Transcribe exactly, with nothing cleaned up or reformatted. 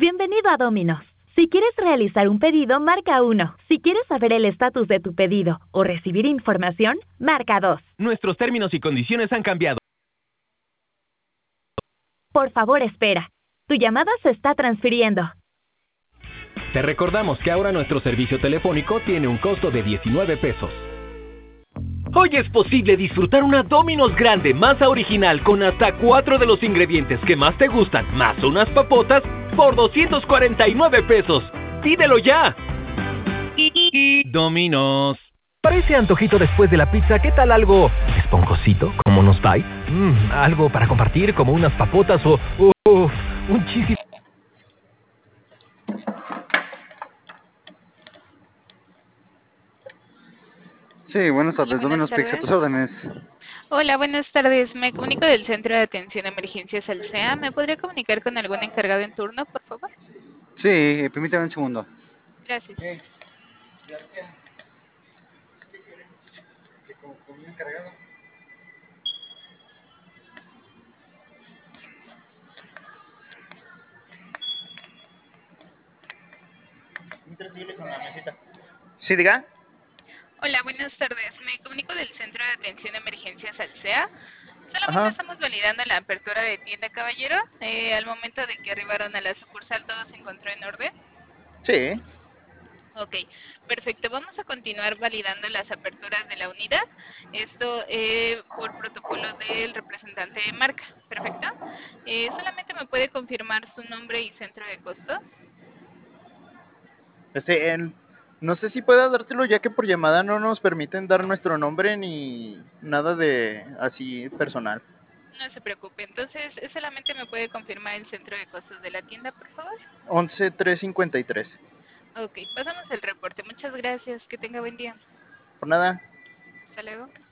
Bienvenido a Domino's. Si quieres realizar un pedido, marca uno. Si quieres saber el estatus de tu pedido o recibir información, marca dos. Nuestros términos y condiciones han cambiado. Por favor, espera. Tu llamada se está transfiriendo. Te recordamos que ahora nuestro servicio telefónico tiene un costo de diecinueve pesos. Hoy es posible disfrutar una Domino's grande, masa original, con hasta cuatro de los ingredientes que más te gustan, más unas papotas, por doscientos cuarenta y nueve pesos. ¡Pídelo ya! Domino's. Para ese antojito después de la pizza, ¿qué tal algo esponjosito, como unos bites? Mm, algo para compartir, como unas papotas o uh, un cheesy. Sí, buenas tardes, Hola, Domino's buenas Pizza, tardes. tus órdenes. Hola, buenas tardes. Me comunico del Centro de Atención a Emergencias Alsea. ¿Me podría comunicar con algún encargado en turno, por favor? Sí, permítame un segundo. Gracias. Eh, gracias. ¿Qué quiere? ¿Que con, con un encargado? Intercibirle con la mesita. Sí, diga. Hola, buenas tardes. Me comunico del Centro de Atención a Emergencias Alsea. Solamente Ajá. estamos validando la apertura de tienda, caballero. Eh, al momento de que arribaron a la sucursal, ¿todo se encontró en orden? Sí. Ok, perfecto. Vamos a continuar validando las aperturas de la unidad. Esto eh, por protocolo del representante de marca. Perfecto. Eh, solamente me puede confirmar su nombre y centro de costo. Este, en- no sé si pueda dártelo, ya que por llamada no nos permiten dar nuestro nombre ni nada de así personal. No se preocupe. Entonces, eh, solamente me puede confirmar el centro de costos de la tienda, por favor. once tres cincuenta y tres. Ok, pasamos el reporte. Muchas gracias. Que tenga buen día. Por nada. Hasta luego.